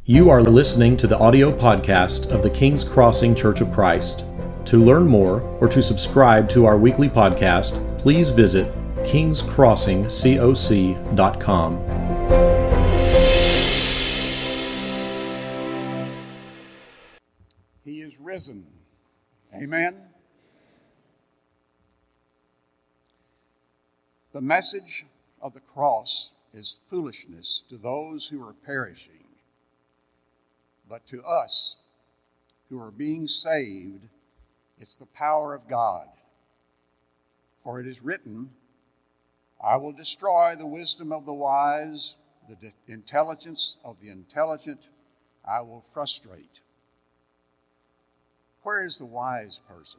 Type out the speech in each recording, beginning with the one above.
You are listening to the audio podcast of the King's Crossing Church of Christ. To learn more or to subscribe to our weekly podcast, please visit kingscrossingcoc.com. He is risen. Amen. The message of the cross is foolishness to those who are perishing. But to us who are being saved, it's the power of God. For it is written, I will destroy the wisdom of the wise, the intelligence of the intelligent I will frustrate. Where is the wise person?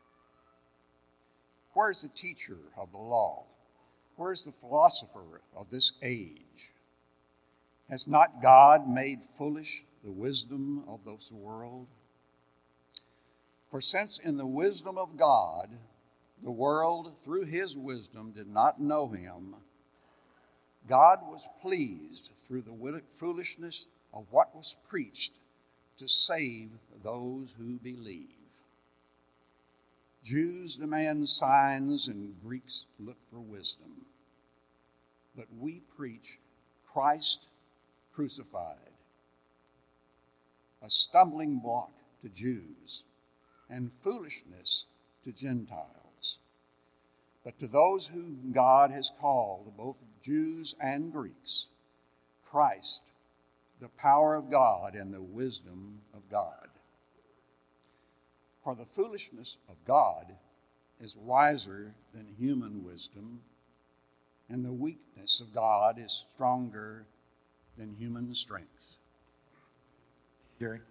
Where is the teacher of the law? Where is the philosopher of this age? Has not God made foolish the wisdom of this world? For since in the wisdom of God, the world through his wisdom did not know him, God was pleased through the foolishness of what was preached to save those who believe. Jews demand signs and Greeks look for wisdom. But we preach Christ crucified, a stumbling block to Jews and foolishness to Gentiles. But to those whom God has called, both Jews and Greeks, Christ, the power of God and the wisdom of God. For the foolishness of God is wiser than human wisdom, and the weakness of God is stronger than human strength. Jerry?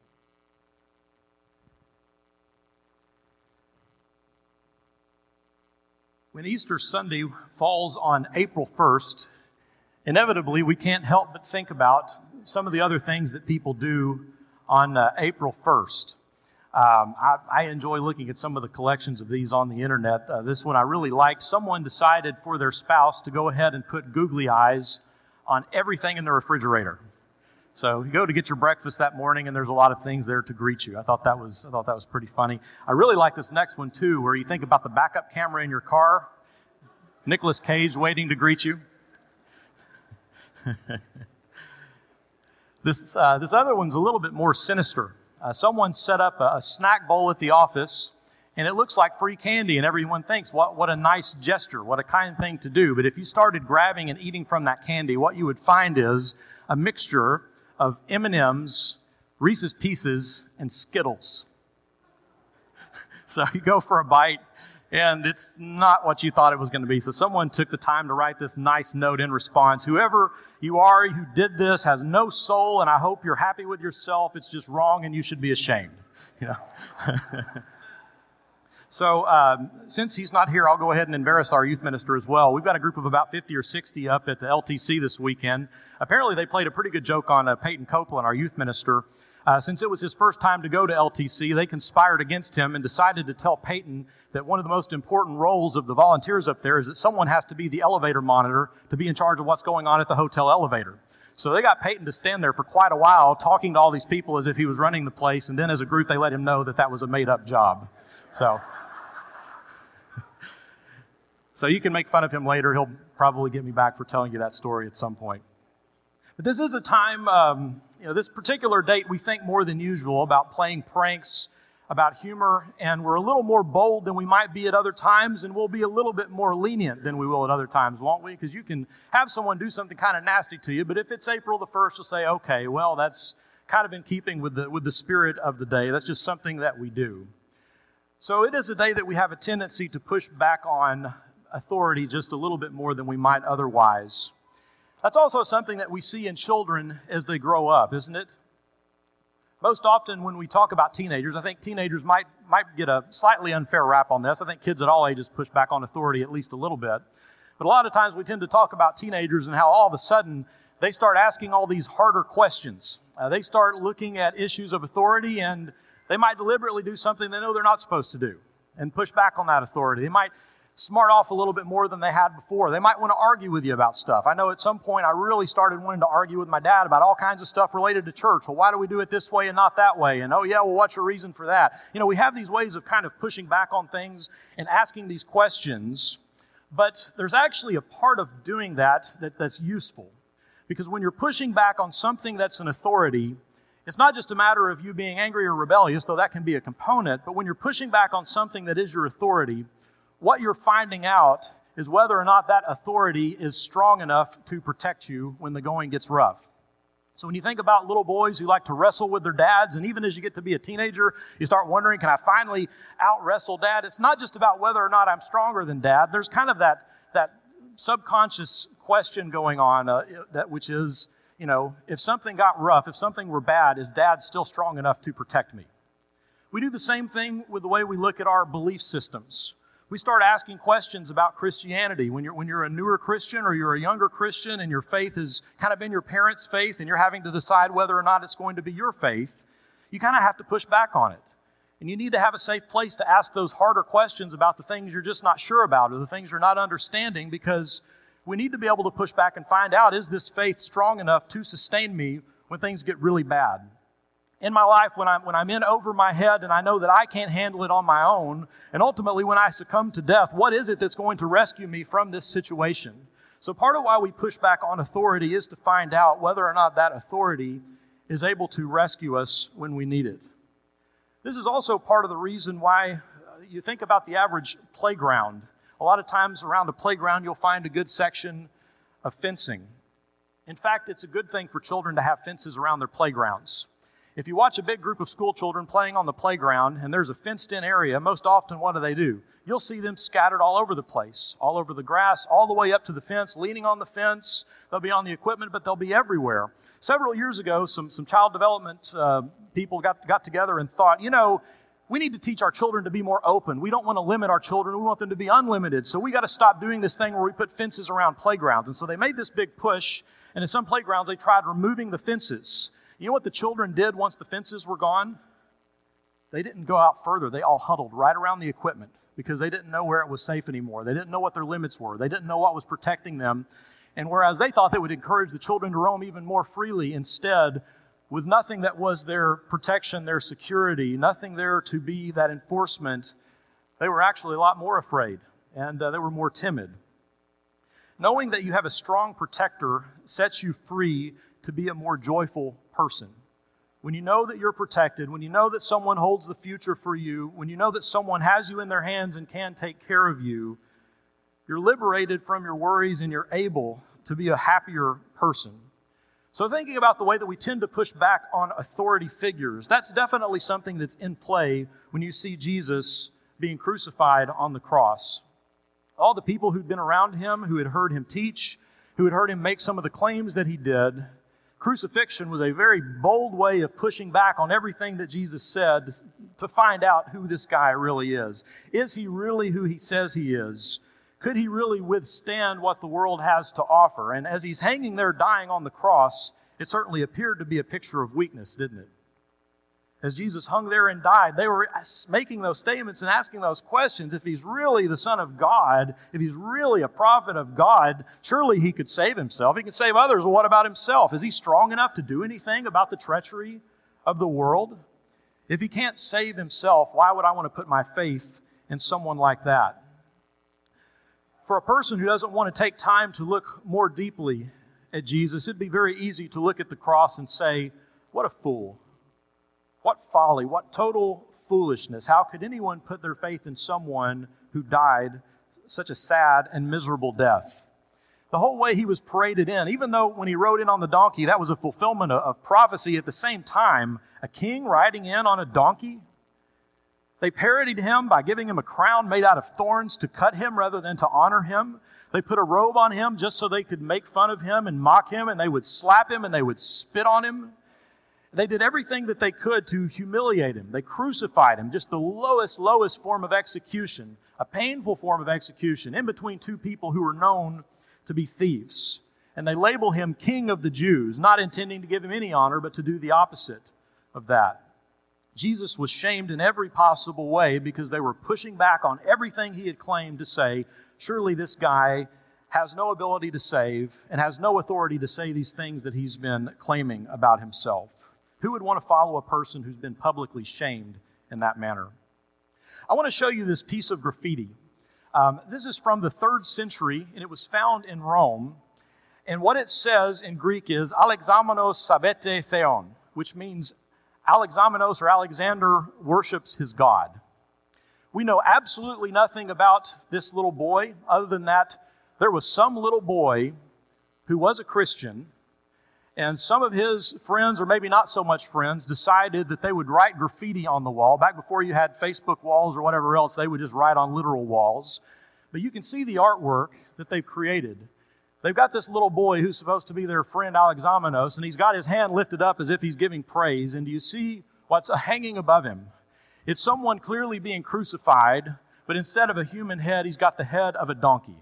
When Easter Sunday falls on April 1st, inevitably we can't help but think about some of the other things that people do on April 1st. I enjoy looking at some of the collections of these on the internet. This one I really like. Someone decided for their spouse to go ahead and put googly eyes on everything in the refrigerator. So you go to get your breakfast that morning, and there's a lot of things there to greet you. I thought that was pretty funny. I really like this next one too, where you think about the backup camera in your car, Nicolas Cage waiting to greet you. This other one's a little bit more sinister. Someone set up a snack bowl at the office, and it looks like free candy, and everyone thinks, what a nice gesture, what a kind thing to do. But if you started grabbing and eating from that candy, what you would find is a mixture of M&Ms, Reese's Pieces, and Skittles. So you go for a bite, and it's not what you thought it was going to be. So someone took the time to write this nice note in response. Whoever you are who did this has no soul, and I hope you're happy with yourself. It's just wrong, and you should be ashamed. You know. So since he's not here, I'll go ahead and embarrass our youth minister as well. We've got a group of about 50 or 60 up at the LTC this weekend. Apparently they played a pretty good joke on Peyton Copeland, our youth minister. Since it was his first time to go to LTC, they conspired against him and decided to tell Peyton that one of the most important roles of the volunteers up there is that someone has to be the elevator monitor to be in charge of what's going on at the hotel elevator. So they got Peyton to stand there for quite a while talking to all these people as if he was running the place, and then as a group they let him know that was a made-up job. So you can make fun of him later. He'll probably get me back for telling you that story at some point. But this is a time, this particular date, we think more than usual about playing pranks, about humor, and we're a little more bold than we might be at other times, and we'll be a little bit more lenient than we will at other times, won't we? Because you can have someone do something kind of nasty to you, but if it's April the 1st, you'll say, okay, well, that's kind of in keeping with the spirit of the day. That's just something that we do. So it is a day that we have a tendency to push back on authority just a little bit more than we might otherwise. That's also something that we see in children as they grow up, isn't it? Most often when we talk about teenagers, I think teenagers might get a slightly unfair rap on this. I think kids at all ages push back on authority at least a little bit. But a lot of times we tend to talk about teenagers and how all of a sudden they start asking all these harder questions. They start looking at issues of authority, and they might deliberately do something they know they're not supposed to do and push back on that authority. They might smart off a little bit more than they had before. They might want to argue with you about stuff. I know at some point I really started wanting to argue with my dad about all kinds of stuff related to church. Well, why do we do it this way and not that way? And oh yeah, well, what's your reason for that? We have these ways of kind of pushing back on things and asking these questions, but there's actually a part of doing that's useful. Because when you're pushing back on something that's an authority, it's not just a matter of you being angry or rebellious, though that can be a component, but when you're pushing back on something that is your authority, what you're finding out is whether or not that authority is strong enough to protect you when the going gets rough. So when you think about little boys who like to wrestle with their dads, and even as you get to be a teenager, you start wondering, can I finally out-wrestle dad? It's not just about whether or not I'm stronger than dad. There's kind of that subconscious question going on, which is, if something got rough, if something were bad, is dad still strong enough to protect me? We do the same thing with the way we look at our belief systems. We start asking questions about Christianity. When you're a newer Christian or you're a younger Christian and your faith has kind of been your parents' faith and you're having to decide whether or not it's going to be your faith, you kind of have to push back on it. And you need to have a safe place to ask those harder questions about the things you're just not sure about or the things you're not understanding, because we need to be able to push back and find out, is this faith strong enough to sustain me when things get really bad? In my life, when I'm in over my head and I know that I can't handle it on my own, and ultimately when I succumb to death, what is it that's going to rescue me from this situation? So part of why we push back on authority is to find out whether or not that authority is able to rescue us when we need it. This is also part of the reason why you think about the average playground. A lot of times around a playground, you'll find a good section of fencing. In fact, it's a good thing for children to have fences around their playgrounds. If you watch a big group of school children playing on the playground and there's a fenced-in area, most often what do? You'll see them scattered all over the place, all over the grass, all the way up to the fence, leaning on the fence. They'll be on the equipment, but they'll be everywhere. Several years ago, some child development people got together and thought, we need to teach our children to be more open. We don't want to limit our children. We want them to be unlimited. So we got to stop doing this thing where we put fences around playgrounds. And so they made this big push, and in some playgrounds they tried removing the fences. You know what the children did once the fences were gone? They didn't go out further. They all huddled right around the equipment because they didn't know where it was safe anymore. They didn't know what their limits were. They didn't know what was protecting them. And whereas they thought they would encourage the children to roam even more freely, instead, with nothing that was their protection, their security, nothing there to be that enforcement, they were actually a lot more afraid, and they were more timid. Knowing that you have a strong protector sets you free to be a more joyful person. When you know that you're protected, when you know that someone holds the future for you, when you know that someone has you in their hands and can take care of you, you're liberated from your worries and you're able to be a happier person. So thinking about the way that we tend to push back on authority figures, that's definitely something that's in play when you see Jesus being crucified on the cross. All the people who'd been around him, who had heard him teach, who had heard him make some of the claims that he did, crucifixion was a very bold way of pushing back on everything that Jesus said to find out who this guy really is. Is he really who he says he is? Could he really withstand what the world has to offer? And as he's hanging there dying on the cross, it certainly appeared to be a picture of weakness, didn't it? As Jesus hung there and died, they were making those statements and asking those questions. If he's really the Son of God, if he's really a prophet of God, surely he could save himself. He could save others. Well, what about himself? Is he strong enough to do anything about the treachery of the world? If he can't save himself, why would I want to put my faith in someone like that? For a person who doesn't want to take time to look more deeply at Jesus, it'd be very easy to look at the cross and say, what a fool. What folly, what total foolishness. How could anyone put their faith in someone who died such a sad and miserable death? The whole way he was paraded in, even though when he rode in on the donkey, that was a fulfillment of prophecy, at the same time, a king riding in on a donkey. They parodied him by giving him a crown made out of thorns to cut him rather than to honor him. They put a robe on him just so they could make fun of him and mock him, and they would slap him and they would spit on him. They did everything that they could to humiliate him. They crucified him, just the lowest form of execution, a painful form of execution, in between two people who were known to be thieves. And they label him King of the Jews, not intending to give him any honor, but to do the opposite of that. Jesus was shamed in every possible way because they were pushing back on everything he had claimed to say. Surely this guy has no ability to save and has no authority to say these things that he's been claiming about himself. Who would want to follow a person who's been publicly shamed in that manner? I want to show you this piece of graffiti. This is from the 3rd century, and it was found in Rome. And what it says in Greek is Alexamenos sabete theon, which means Alexamenos or Alexander worships his God. We know absolutely nothing about this little boy other than that there was some little boy who was a Christian, and some of his friends, or maybe not so much friends, decided that they would write graffiti on the wall. Back before you had Facebook walls or whatever else, they would just write on literal walls. But you can see the artwork that they've created. They've got this little boy who's supposed to be their friend Alexamenos, and he's got his hand lifted up as if he's giving praise. And do you see what's hanging above him? It's someone clearly being crucified, but instead of a human head, he's got the head of a donkey.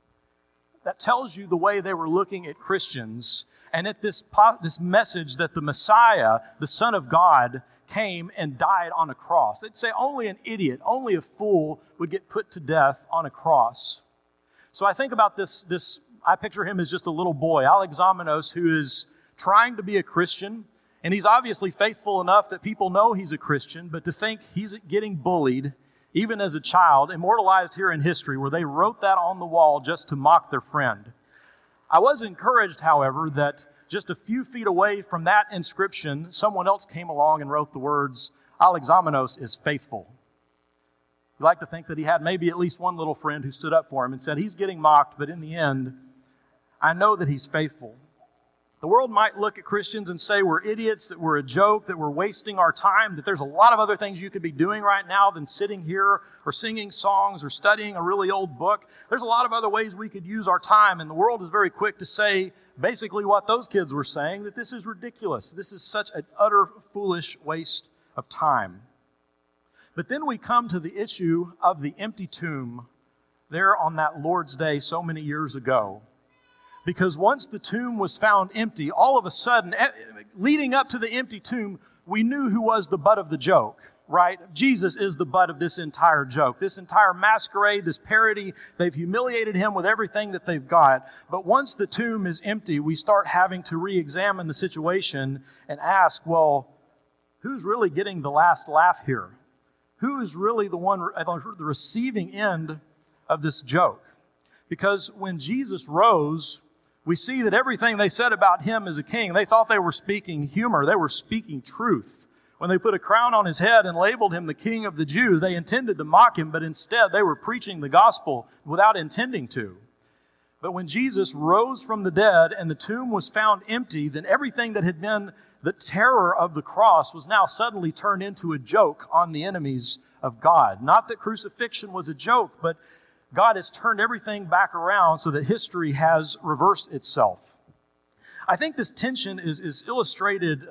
That tells you the way they were looking at Christians and at this message that the Messiah, the Son of God, came and died on a cross. They'd say only an idiot, only a fool would get put to death on a cross. So I think about this. I picture him as just a little boy, Alexamenos, who is trying to be a Christian, and he's obviously faithful enough that people know he's a Christian, but to think he's getting bullied, even as a child, immortalized here in history, where they wrote that on the wall just to mock their friend. I was encouraged, however, that just a few feet away from that inscription, someone else came along and wrote the words, Alexamenos is faithful. You like to think that he had maybe at least one little friend who stood up for him and said, he's getting mocked, but in the end, I know that he's faithful. The world might look at Christians and say we're idiots, that we're a joke, that we're wasting our time, that there's a lot of other things you could be doing right now than sitting here or singing songs or studying a really old book. There's a lot of other ways we could use our time, and the world is very quick to say basically what those kids were saying, that this is ridiculous. This is such an utter foolish waste of time. But then we come to the issue of the empty tomb there on that Lord's Day so many years ago. Because once the tomb was found empty, all of a sudden, leading up to the empty tomb, we knew who was the butt of the joke, right? Jesus is the butt of this entire joke. This entire masquerade, this parody, they've humiliated him with everything that they've got. But once the tomb is empty, we start having to re-examine the situation and ask, well, who's really getting the last laugh here? Who is really the one at the receiving end of this joke? Because when Jesus rose, we see that everything they said about him as a king, they thought they were speaking humor. They were speaking truth. When they put a crown on his head and labeled him the King of the Jews, they intended to mock him, but instead they were preaching the gospel without intending to. But when Jesus rose from the dead and the tomb was found empty, then everything that had been the terror of the cross was now suddenly turned into a joke on the enemies of God. Not that crucifixion was a joke, but God has turned everything back around so that history has reversed itself. I think this tension is illustrated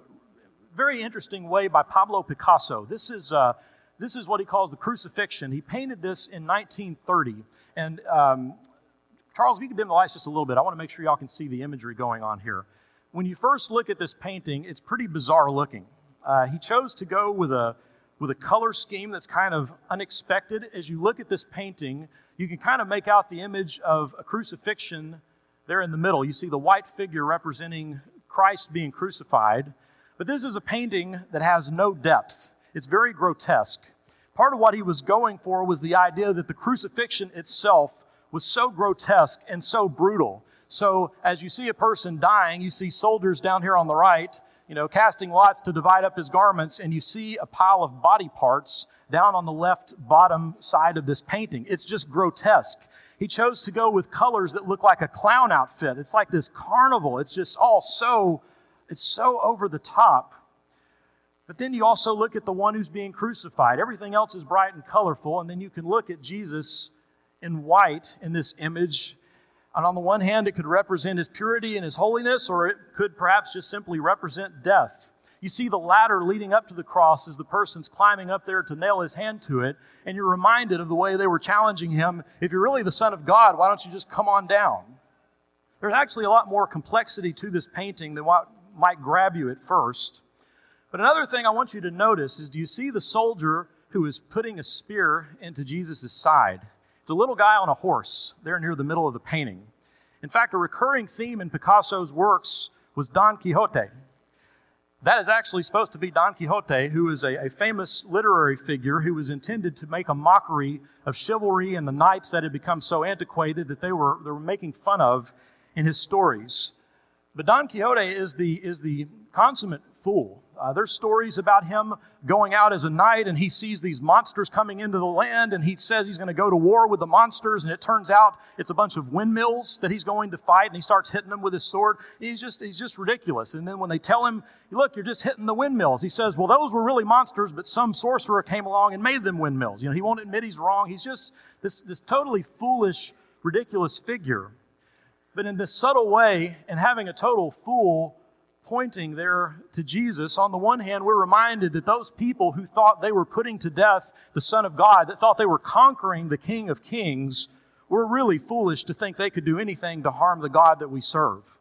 very interesting way by Pablo Picasso. This is what he calls the crucifixion. He painted this in 1930. And Charles, if you could dim the lights just a little bit, I want to make sure y'all can see the imagery going on here. When you first look at this painting, it's pretty bizarre looking. He chose to go with a color scheme that's kind of unexpected. As you look at this painting, you can kind of make out the image of a crucifixion there in the middle. You see the white figure representing Christ being crucified. But this is a painting that has no depth. It's very grotesque. Part of what he was going for was the idea that the crucifixion itself was so grotesque and so brutal. So as you see a person dying, you see soldiers down here on the right, casting lots to divide up his garments, and you see a pile of body parts down on the left bottom side of this painting. It's just grotesque. He chose to go with colors that look like a clown outfit. It's like this carnival. It's just all it's so over the top. But then you also look at the one who's being crucified. Everything else is bright and colorful, and then you can look at Jesus in white in this image. And on the one hand, it could represent his purity and his holiness, or it could perhaps just simply represent death. You see the ladder leading up to the cross as the person's climbing up there to nail his hand to it, and you're reminded of the way they were challenging him. If you're really the Son of God, why don't you just come on down? There's actually a lot more complexity to this painting than what might grab you at first. But another thing I want you to notice is, do you see the soldier who is putting a spear into Jesus' side? It's a little guy on a horse there near the middle of the painting. In fact, a recurring theme in Picasso's works was Don Quixote. That is actually supposed to be Don Quixote, who is a famous literary figure who was intended to make a mockery of chivalry and the knights that had become so antiquated that they were making fun of in his stories. But Don Quixote is the consummate fool. There's stories about him going out as a knight, and he sees these monsters coming into the land, and he says he's going to go to war with the monsters, and it turns out it's a bunch of windmills that he's going to fight, and he starts hitting them with his sword. He's just ridiculous. And then when they tell him, look, you're just hitting the windmills, he says, well, those were really monsters, but some sorcerer came along and made them windmills. He won't admit he's wrong. He's just this totally foolish, ridiculous figure. But in this subtle way, and having a total fool pointing there to Jesus, on the one hand, we're reminded that those people who thought they were putting to death the Son of God, that thought they were conquering the King of Kings, were really foolish to think they could do anything to harm the God that we serve.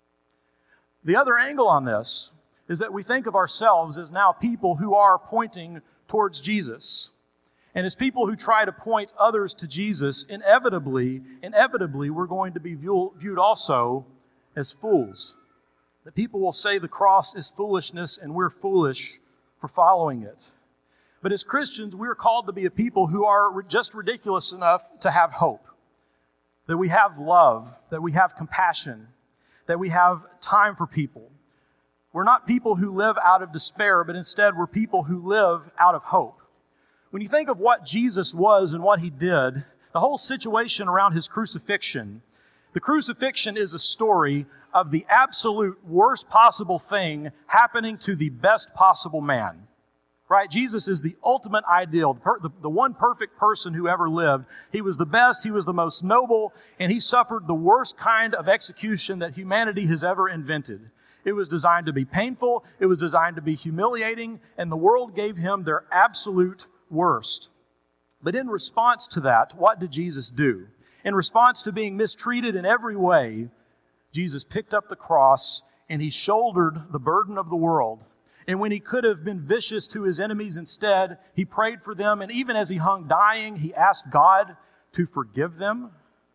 The other angle on this is that we think of ourselves as now people who are pointing towards Jesus. And as people who try to point others to Jesus, inevitably, we're going to be viewed also as fools. That people will say the cross is foolishness and we're foolish for following it. But as Christians, we're called to be a people who are just ridiculous enough to have hope. That we have love, that we have compassion, that we have time for people. We're not people who live out of despair, but instead we're people who live out of hope. When you think of what Jesus was and what He did, the whole situation around His crucifixion, the crucifixion is a story of the absolute worst possible thing happening to the best possible man. Right? Jesus is the ultimate ideal, the one perfect person who ever lived. He was the best, He was the most noble, and He suffered the worst kind of execution that humanity has ever invented. It was designed to be painful, it was designed to be humiliating, and the world gave Him their absolute worst. But in response to that, what did Jesus do? In response to being mistreated in every way, Jesus picked up the cross and He shouldered the burden of the world. And when He could have been vicious to His enemies instead, He prayed for them. And even as He hung dying, He asked God to forgive them.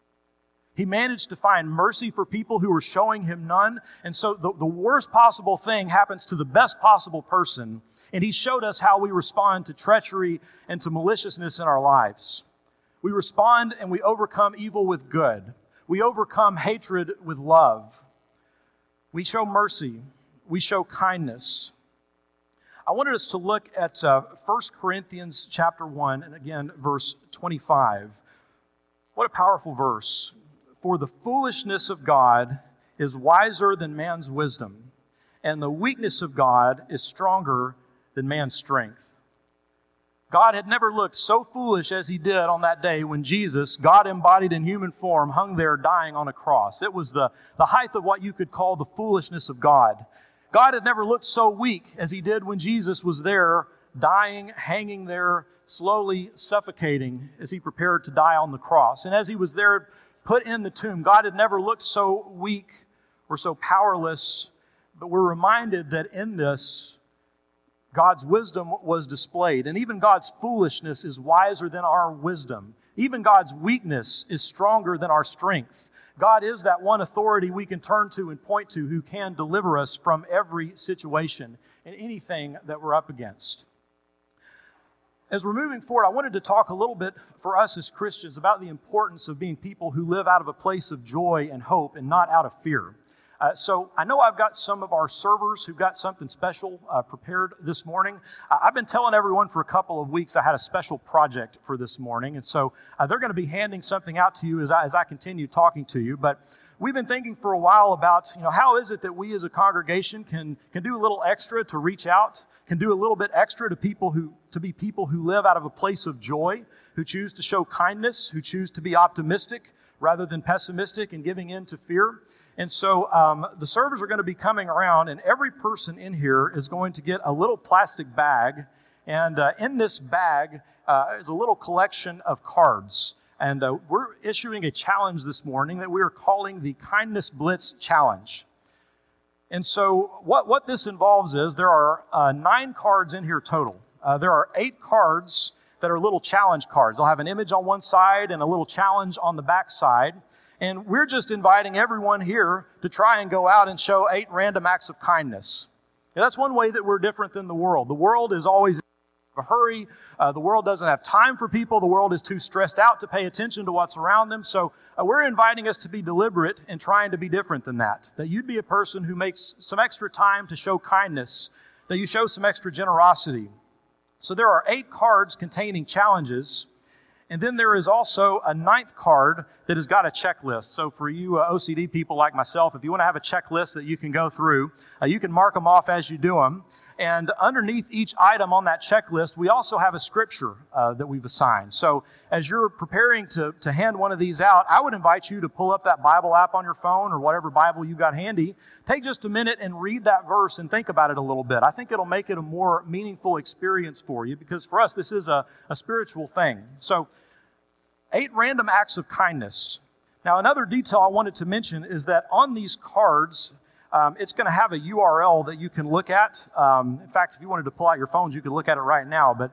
He managed to find mercy for people who were showing Him none. And so the worst possible thing happens to the best possible person. And He showed us how we respond to treachery and to maliciousness in our lives. We respond and we overcome evil with good. We overcome hatred with love. We show mercy. We show kindness. I wanted us to look at 1 Corinthians chapter 1, and again, verse 25. What a powerful verse. For the foolishness of God is wiser than man's wisdom, and the weakness of God is stronger than man's strength. God had never looked so foolish as He did on that day when Jesus, God embodied in human form, hung there dying on a cross. It was the height of what you could call the foolishness of God. God had never looked so weak as He did when Jesus was there, dying, hanging there, slowly suffocating as He prepared to die on the cross. And as He was there, put in the tomb, God had never looked so weak or so powerless, but we're reminded that in this, God's wisdom was displayed, and even God's foolishness is wiser than our wisdom. Even God's weakness is stronger than our strength. God is that one authority we can turn to and point to who can deliver us from every situation and anything that we're up against. As we're moving forward, I wanted to talk a little bit for us as Christians about the importance of being people who live out of a place of joy and hope and not out of fear. So I know I've got some of our servers who've got something special prepared this morning. I've been telling everyone for a couple of weeks I had a special project for this morning. And so they're going to be handing something out to you as I continue talking to you. But we've been thinking for a while about, how is it that we as a congregation can do a little extra to reach out, can do a little bit extra to be people who live out of a place of joy, who choose to show kindness, who choose to be optimistic rather than pessimistic and giving in to fear. And so the servers are going to be coming around, and every person in here is going to get a little plastic bag. And in this bag is a little collection of cards. And we're issuing a challenge this morning that we are calling the Kindness Blitz Challenge. And so what this involves is there are 9 cards in here total. There are 8 cards that are little challenge cards. They'll have an image on one side and a little challenge on the back side. And we're just inviting everyone here to try and go out and show 8 random acts of kindness. Now, that's one way that we're different than the world. The world is always in a hurry. The world doesn't have time for people. The world is too stressed out to pay attention to what's around them. So we're inviting us to be deliberate and trying to be different than that. That you'd be a person who makes some extra time to show kindness. That you show some extra generosity. So there are 8 cards containing challenges. And then there is also a 9th card that has got a checklist. So for you OCD people like myself, if you want to have a checklist that you can go through, you can mark them off as you do them. And underneath each item on that checklist, we also have a scripture that we've assigned. So as you're preparing to hand one of these out, I would invite you to pull up that Bible app on your phone or whatever Bible you got handy. Take just a minute and read that verse and think about it a little bit. I think it'll make it a more meaningful experience for you, because for us, this is a spiritual thing. So 8 random acts of kindness. Now, another detail I wanted to mention is that on these cards, it's going to have a URL that you can look at. In fact, if you wanted to pull out your phones, you could look at it right now, but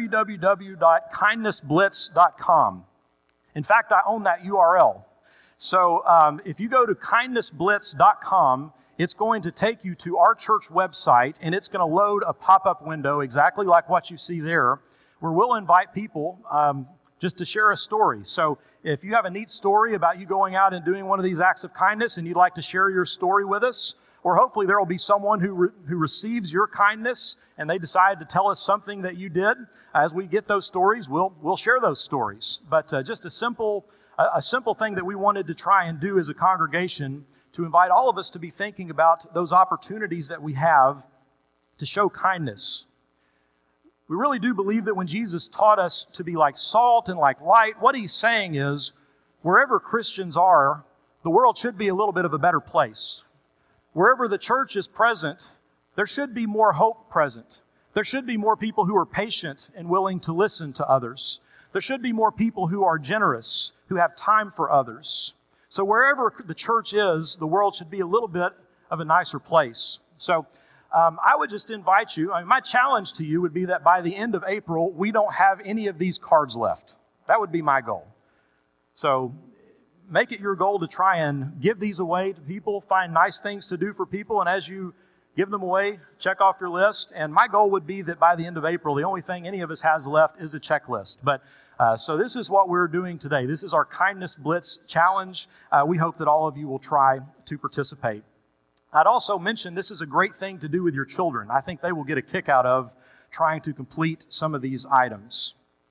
www.kindnessblitz.com. In fact, I own that URL. So if you go to kindnessblitz.com, it's going to take you to our church website, and it's going to load a pop-up window exactly like what you see there, where we'll invite people just to share a story. So if you have a neat story about you going out and doing one of these acts of kindness and you'd like to share your story with us, or hopefully there will be someone who receives your kindness and they decide to tell us something that you did. As we get those stories, we'll share those stories. But just a simple thing that we wanted to try and do as a congregation to invite all of us to be thinking about those opportunities that we have to show kindness. We really do believe that when Jesus taught us to be like salt and like light, what he's saying is, wherever Christians are, the world should be a little bit of a better place. Wherever the church is present, there should be more hope present. There should be more people who are patient and willing to listen to others. There should be more people who are generous, who have time for others. So wherever the church is, the world should be a little bit of a nicer place. So I would just invite you, my challenge to you would be that by the end of April, we don't have any of these cards left. That would be my goal. So make it your goal to try and give these away to people, find nice things to do for people, and as you give them away, check off your list. And my goal would be that by the end of April, the only thing any of us has left is a checklist. But so this is what we're doing today. This is our Kindness Blitz Challenge. We hope that all of you will try to participate. I'd also mention this is a great thing to do with your children. I think they will get a kick out of trying to complete some of these items.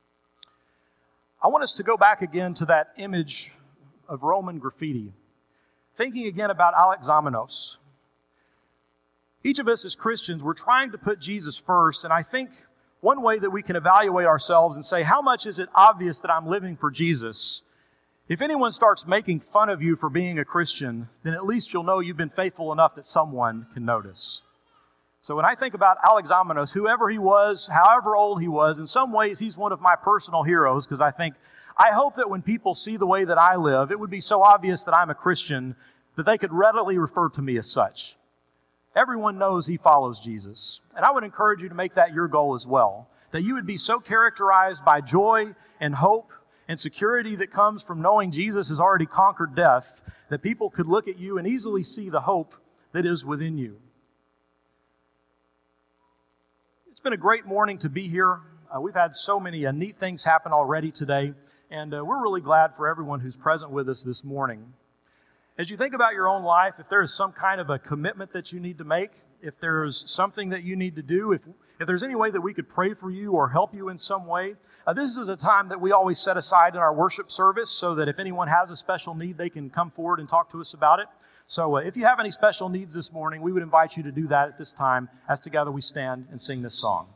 I want us to go back again to that image of Roman graffiti, thinking again about Alexamenos. Each of us as Christians, we're trying to put Jesus first, and I think one way that we can evaluate ourselves and say, how much is it obvious that I'm living for Jesus? If anyone starts making fun of you for being a Christian, then at least you'll know you've been faithful enough that someone can notice. So when I think about Alexamenos, whoever he was, however old he was, in some ways he's one of my personal heroes, because I hope that when people see the way that I live, it would be so obvious that I'm a Christian that they could readily refer to me as such. Everyone knows he follows Jesus. And I would encourage you to make that your goal as well, that you would be so characterized by joy and hope and security that comes from knowing Jesus has already conquered death, that people could look at you and easily see the hope that is within you. It's been a great morning to be here. We've had so many neat things happen already today, and we're really glad for everyone who's present with us this morning. As you think about your own life, if there is some kind of a commitment that you need to make, if there's something that you need to do, if there's any way that we could pray for you or help you in some way, this is a time that we always set aside in our worship service so that if anyone has a special need, they can come forward and talk to us about it. So if you have any special needs this morning, we would invite you to do that at this time as together we stand and sing this song.